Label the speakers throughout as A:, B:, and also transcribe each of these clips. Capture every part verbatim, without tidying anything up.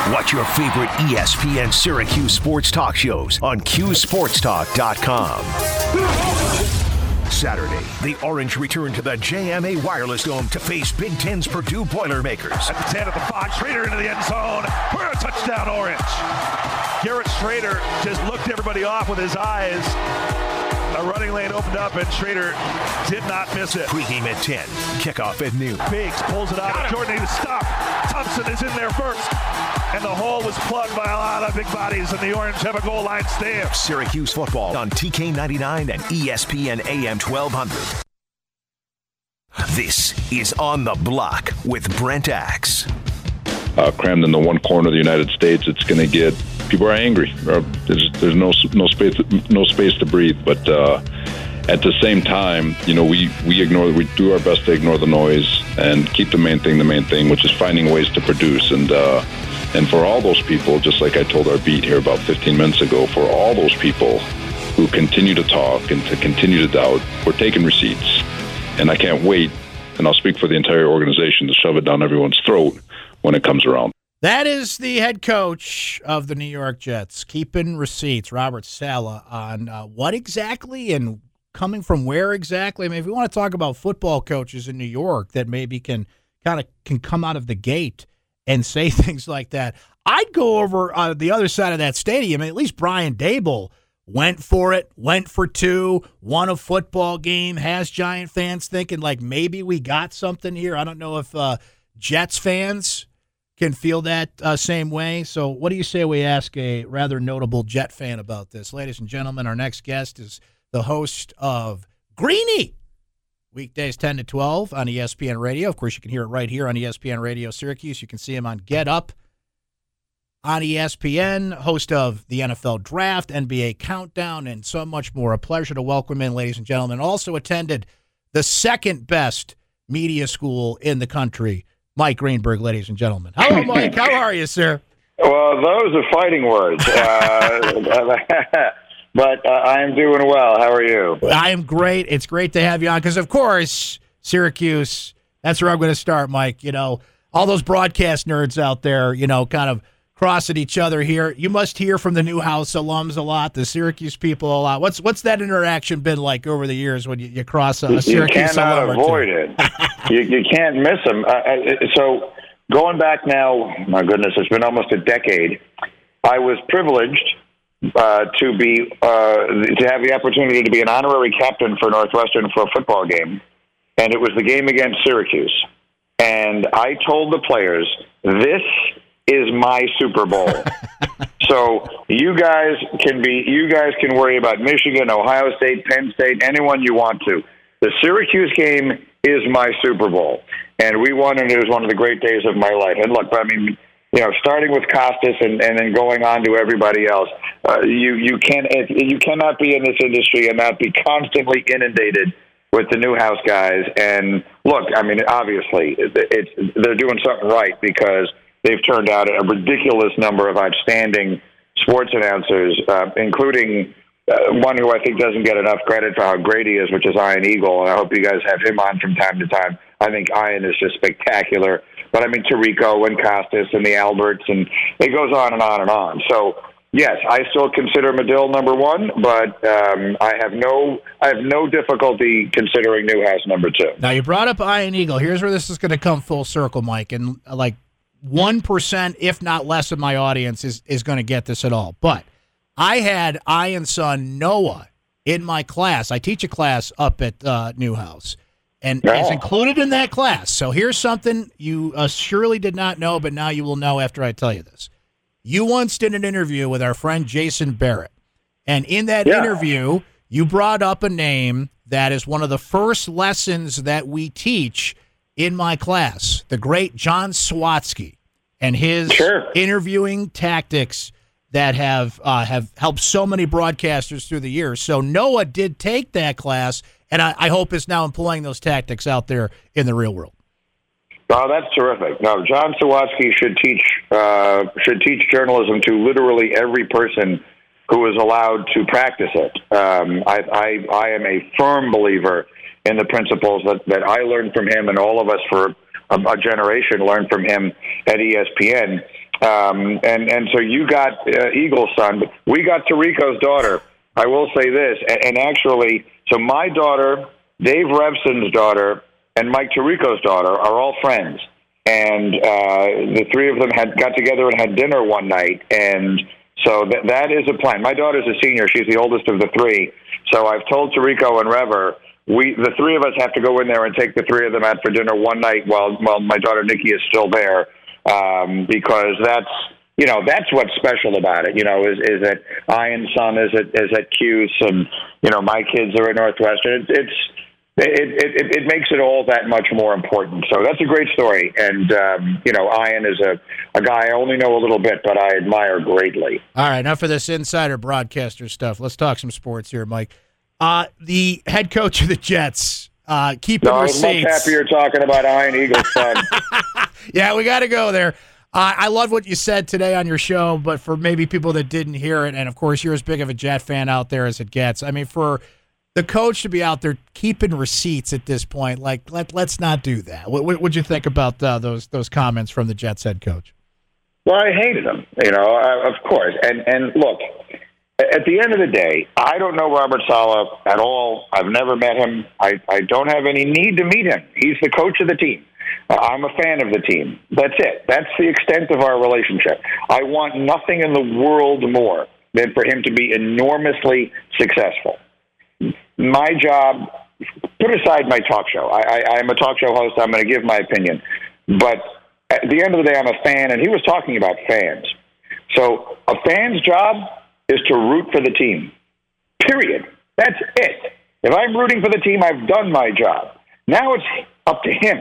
A: Watch your favorite E S P N Syracuse sports talk shows on Q Sports Talk dot com. Saturday, the Orange return to the J M A Wireless Dome to face Big Ten's Purdue Boilermakers.
B: At the ten of the five, Schrader into the end zone for a touchdown, Orange. Garrett Schrader just looked everybody off with his eyes. A running lane opened up, and Schrader did not miss it.
A: Pregame at ten, kickoff at noon.
B: Biggs pulls it out. Jordan needs to stop. Thompson is in there first. And the hole was plugged by a lot of big bodies, and the Orange have a goal line stand.
A: Syracuse football on T K ninety-nine and E S P N A M twelve hundred. This is On the Block with Brent Axe.
C: Uh, crammed in the one corner of the United States, it's going to get people are angry. There's, there's no no space no space to breathe. But uh, at the same time, you know, we we ignore we do our best to ignore the noise and keep the main thing the main thing, which is finding ways to produce. And uh, and for all those people, just like I told our beat here about fifteen minutes ago, for all those people who continue to talk and to continue to doubt, we're taking receipts, and I can't wait. And I'll speak for the entire organization to shove it down everyone's throat when it comes around.
D: That is the head coach of the New York Jets, keeping receipts, Robert Saleh, on uh, what exactly and coming from where exactly. I mean, if we want to talk about football coaches in New York that maybe can kind of can come out of the gate and say things like that, I'd go over uh, the other side of that stadium. At least Brian Daboll went for it, went for two, won a football game, has Giant fans thinking like maybe we got something here. I don't know if uh, Jets fans can feel that uh, same way. So what do you say we ask a rather notable Jet fan about this? Ladies and gentlemen, our next guest is the host of Greeny, weekdays ten to twelve on E S P N Radio. Of course, you can hear it right here on E S P N Radio Syracuse. You can see him on Get Up on E S P N, host of the N F L Draft, N B A Countdown, and so much more. A pleasure to welcome in, ladies and gentlemen. Also attended the second best media school in the country, Mike Greenberg, ladies and gentlemen. Hello, Mike. How are you, sir?
E: Well, those are fighting words. Uh, but uh, I am doing well. How are you?
D: I am great. It's great to have you on because, of course, Syracuse, that's where I'm going to start, Mike. You know, all those broadcast nerds out there, you know, kind of cross at each other here. You must hear from the Newhouse alums a lot, the Syracuse people a lot. What's what's that interaction been like over the years when you, you cross a, a Syracuse alum?
E: You cannot avoid it. you, you can't miss them. Uh, so going back now, my goodness, it's been almost a decade. I was privileged uh, to be uh, to have the opportunity to be an honorary captain for Northwestern for a football game, and it was the game against Syracuse. And I told the players, this is my Super Bowl. So you guys can be, you guys can worry about Michigan, Ohio State, Penn State, anyone you want to. The Syracuse game is my Super Bowl, and we won, and it was one of the great days of my life. And look, I mean, you know, starting with Costas and, and then going on to everybody else, uh, you you can't you cannot be in this industry and not be constantly inundated with the Newhouse guys. And look, I mean, obviously, it's, it's they're doing something right because they've turned out a ridiculous number of outstanding sports announcers, uh, including uh, one who I think doesn't get enough credit for how great he is, which is Ian Eagle, and I hope you guys have him on from time to time. I think Ian is just spectacular. But, I mean, Tirico and Costas and the Alberts, and it goes on and on and on. So, yes, I still consider Medill number one, but um, I have no I have no difficulty considering Newhouse number two.
D: Now, you brought up Ian Eagle. Here's where this is going to come full circle, Mike, and, like, one percent, if not less, of my audience is, is going to get this at all. But I had Ian's son, Noah, in my class. I teach a class up at uh, Newhouse, and
E: yeah.
D: He's included in that class. So here's something you uh, surely did not know, but now you will know after I tell you this. You once did an interview with our friend Jason Barrett, and in that
E: yeah.
D: interview, you brought up a name that is one of the first lessons that we teach in my class, the great John Sawatsky, and his
E: sure.
D: interviewing tactics that have uh, have helped so many broadcasters through the years. So Noah did take that class, and I, I hope is now employing those tactics out there in the real world.
E: Oh, that's terrific. No, John Sawatsky should teach uh, should teach journalism to literally every person who is allowed to practice it. Um, I, I I am a firm believer in the principles that, that I learned from him, and all of us for a, a generation learned from him at E S P N. Um, and, and so you got uh, Eagle's son. But we got Tirico's daughter. I will say this, and, and actually, so my daughter, Dave Revson's daughter, and Mike Tirico's daughter are all friends. And uh, the three of them had got together and had dinner one night. And so that that is a plan. My daughter's a senior. She's the oldest of the three. So I've told Tirico and Rever, we the three of us have to go in there and take the three of them out for dinner one night while while my daughter Nikki is still there, um, because that's you know that's what's special about it. You know, is is that Ian's son is at is at Cuse, and you know my kids are at Northwestern. It, it's It, it it makes it all that much more important. So that's a great story. And, um, you know, Ian is a, a guy I only know a little bit, but I admire greatly.
D: All right, enough of this insider broadcaster stuff. Let's talk some sports here, Mike. Uh, the head coach of the Jets, uh, keeping
E: no,
D: receipts.
E: I was much happier talking about Ian Eagle's son.
D: Yeah, we got to go there. Uh, I love what you said today on your show, but for maybe people that didn't hear it, and, of course, you're as big of a Jet fan out there as it gets. I mean, for the coach to be out there keeping receipts at this point, like let let's not do that. What would you think about uh, those those comments from the Jets head coach?
E: Well, I hated them, you know, uh, of course. And and look, at the end of the day, I don't know Robert Saleh at all. I've never met him. I, I don't have any need to meet him. He's the coach of the team. Uh, I'm a fan of the team. That's it. That's the extent of our relationship. I want nothing in the world more than for him to be enormously successful. My job, put aside my talk show. I, I, I'm a talk show host. I'm going to give my opinion. But at the end of the day, I'm a fan, and he was talking about fans. So a fan's job is to root for the team, period. That's it. If I'm rooting for the team, I've done my job. Now it's up to him.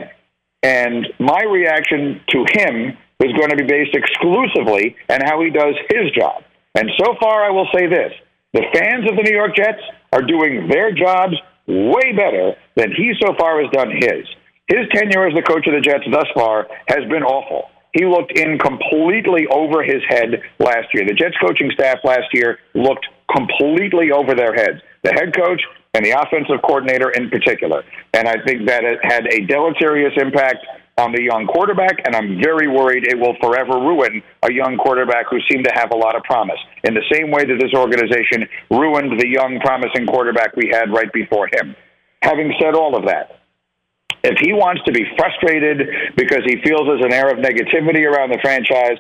E: And my reaction to him is going to be based exclusively on how he does his job. And so far, I will say this. The fans of the New York Jets are doing their jobs way better than he so far has done his. His tenure as the coach of the Jets thus far has been awful. He looked in completely over his head last year. The Jets coaching staff last year looked completely over their heads. The head coach and the offensive coordinator in particular. And I think that it had a deleterious impact on the young quarterback, and I'm very worried it will forever ruin a young quarterback who seemed to have a lot of promise, in the same way that this organization ruined the young, promising quarterback we had right before him. Having said all of that, if he wants to be frustrated because he feels there's an air of negativity around the franchise,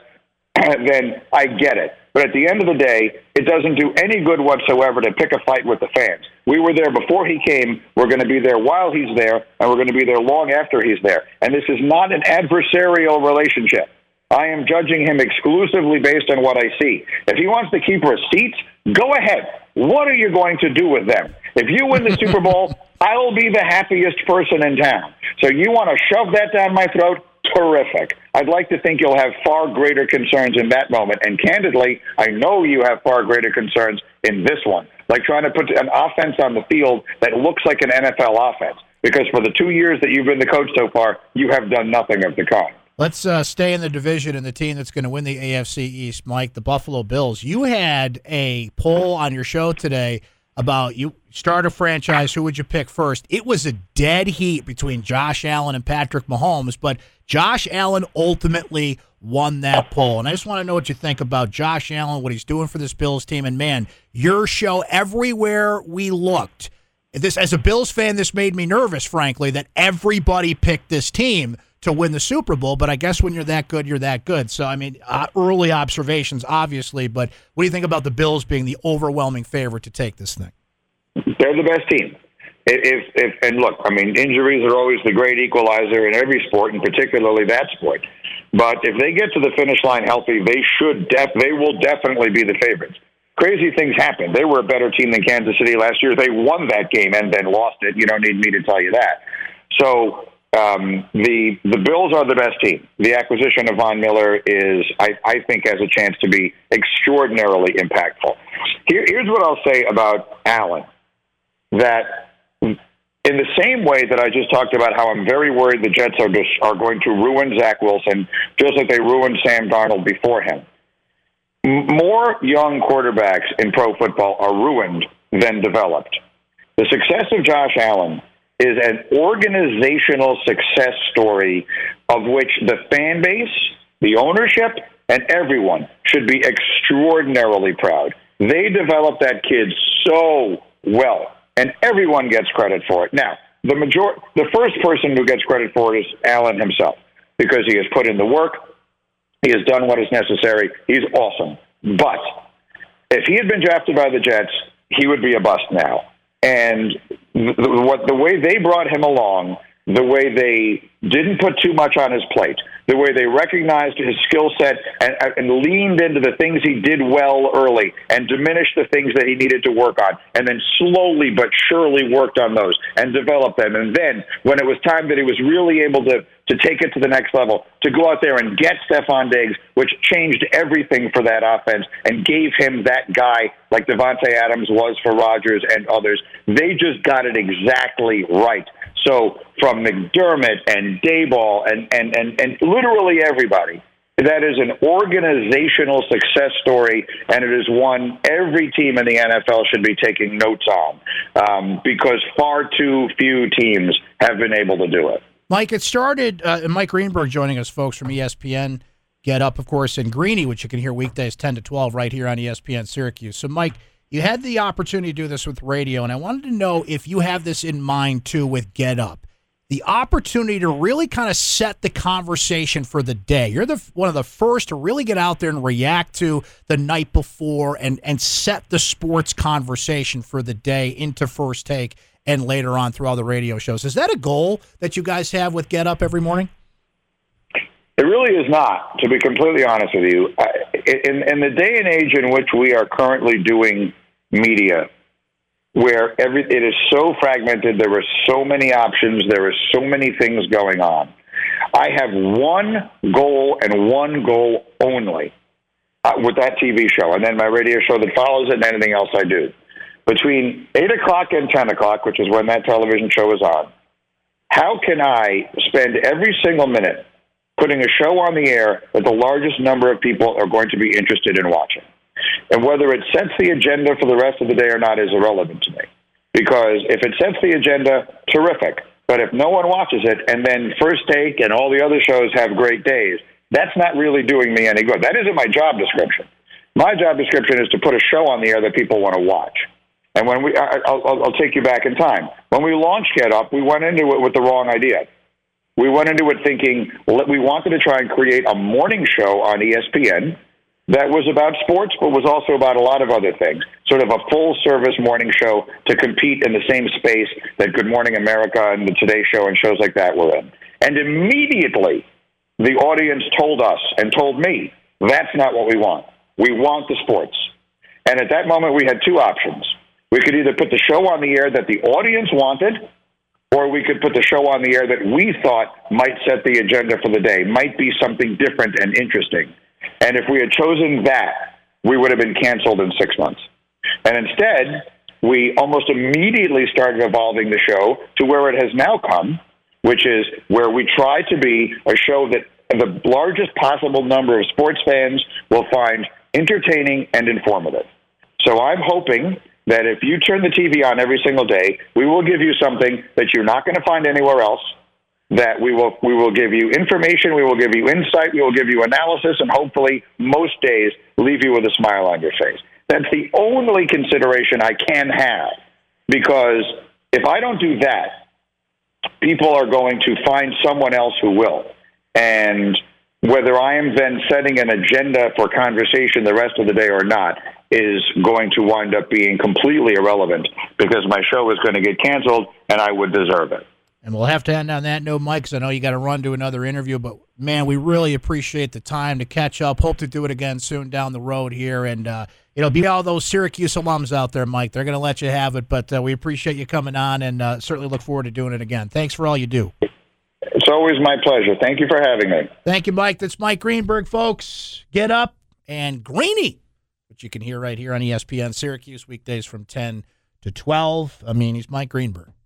E: then I get it. But at the end of the day, it doesn't do any good whatsoever to pick a fight with the fans. We were there before he came. We're going to be there while he's there, and we're going to be there long after he's there. And this is not an adversarial relationship. I am judging him exclusively based on what I see. If he wants to keep receipts, go ahead. What are you going to do with them? If you win the Super Bowl, I will be the happiest person in town. So you want to shove that down my throat? Terrific. I'd like to think you'll have far greater concerns in that moment. And candidly, I know you have far greater concerns in this one, like trying to put an offense on the field that looks like an N F L offense. Because for the two years that you've been the coach so far, you have done nothing of the kind.
D: Let's uh, stay in the division and the team that's going to win the A F C East, Mike, the Buffalo Bills. You had a poll on your show today about you start a franchise, who would you pick first? It was a dead heat between Josh Allen and Patrick Mahomes, but Josh Allen ultimately won that poll. And I just want to know what you think about Josh Allen, what he's doing for this Bills team. And, man, your show, everywhere we looked, this as a Bills fan, this made me nervous, frankly, that everybody picked this team to win the Super Bowl. But I guess when you're that good, you're that good. So, I mean, uh, early observations, obviously. But what do you think about the Bills being the overwhelming favorite to take this thing?
E: They're the best team. If, if and look, I mean, injuries are always the great equalizer in every sport, and particularly that sport. But if they get to the finish line healthy, they should. Def, they will definitely be the favorites. Crazy things happen. They were a better team than Kansas City last year. They won that game and then lost it. You don't need me to tell you that. So um, the the Bills are the best team. The acquisition of Von Miller is, I, I think, has a chance to be extraordinarily impactful. Here, here's what I'll say about Allen. That in the same way that I just talked about how I'm very worried the Jets are just, are going to ruin Zach Wilson, just like they ruined Sam Darnold before him. M- more young quarterbacks in pro football are ruined than developed. The success of Josh Allen is an organizational success story of which the fan base, the ownership, and everyone should be extraordinarily proud. They developed that kid so well, and everyone gets credit for it. Now, the major- the first person who gets credit for it is Allen himself, because he has put in the work. He has done what is necessary. He's awesome. But if he had been drafted by the Jets, he would be a bust now. And the, what the way they brought him along, the way they didn't put too much on his plate, the way they recognized his skill set and, and leaned into the things he did well early and diminished the things that he needed to work on, and then slowly but surely worked on those and developed them. And then when it was time that he was really able to, to take it to the next level, to go out there and get Stephon Diggs, which changed everything for that offense and gave him that guy like Devontae Adams was for Rodgers and others, they just got it exactly right. So from McDermott and Daboll and, and, and, and literally everybody, that is an organizational success story, and it is one every team in the N F L should be taking notes on, um, because far too few teams have been able to do it.
D: Mike, it started, uh, Mike Greenberg joining us, folks, from E S P N. Get Up, of course, and Greeny, which you can hear weekdays ten to twelve right here on E S P N Syracuse. So, Mike, you had the opportunity to do this with radio, and I wanted to know if you have this in mind, too, with Get Up. The opportunity to really kind of set the conversation for the day. You're the one of the first to really get out there and react to the night before and, and set the sports conversation for the day into First Take and later on through all the radio shows. Is that a goal that you guys have with Get Up every morning?
E: It really is not, to be completely honest with you. In, in the day and age in which we are currently doing media, where every it is so fragmented, there are so many options, there are so many things going on. I have one goal and one goal only uh, with that T V show, and then my radio show that follows it and anything else I do. Between eight o'clock and ten o'clock, which is when that television show is on, how can I spend every single minute putting a show on the air that the largest number of people are going to be interested in watching? And whether it sets the agenda for the rest of the day or not is irrelevant to me. Because if it sets the agenda, terrific. But if no one watches it, and then First Take and all the other shows have great days, that's not really doing me any good. That isn't my job description. My job description is to put a show on the air that people want to watch. And when we, I, I'll, I'll take you back in time. When we launched Get Up, we went into it with the wrong idea. We went into it thinking we wanted to try and create a morning show on E S P N that was about sports, but was also about a lot of other things, sort of a full-service morning show to compete in the same space that Good Morning America and the Today Show and shows like that were in. And immediately, the audience told us and told me, that's not what we want. We want the sports. And at that moment, we had two options. We could either put the show on the air that the audience wanted, or we could put the show on the air that we thought might set the agenda for the day, might be something different and interesting. And if we had chosen that, we would have been canceled in six months. And instead, we almost immediately started evolving the show to where it has now come, which is where we try to be a show that the largest possible number of sports fans will find entertaining and informative. So I'm hoping that if you turn the T V on every single day, we will give you something that you're not going to find anywhere else, that we will we will give you information, we will give you insight, we will give you analysis, and hopefully most days leave you with a smile on your face. That's the only consideration I can have, because if I don't do that, people are going to find someone else who will. And whether I am then setting an agenda for conversation the rest of the day or not is going to wind up being completely irrelevant, because my show is going to get canceled and I would deserve it.
D: And we'll have to end on that note, Mike, because I know you got to run to another interview. But, man, we really appreciate the time to catch up. Hope to do it again soon down the road here. And, uh, you know, be all those Syracuse alums out there, Mike. They're going to let you have it. But uh, we appreciate you coming on, and uh, certainly look forward to doing it again. Thanks for all you do.
E: It's always my pleasure. Thank you for having me.
D: Thank you, Mike. That's Mike Greenberg, folks. Get Up and Greeny, which you can hear right here on E S P N Syracuse weekdays from ten to twelve. I mean, he's Mike Greenberg.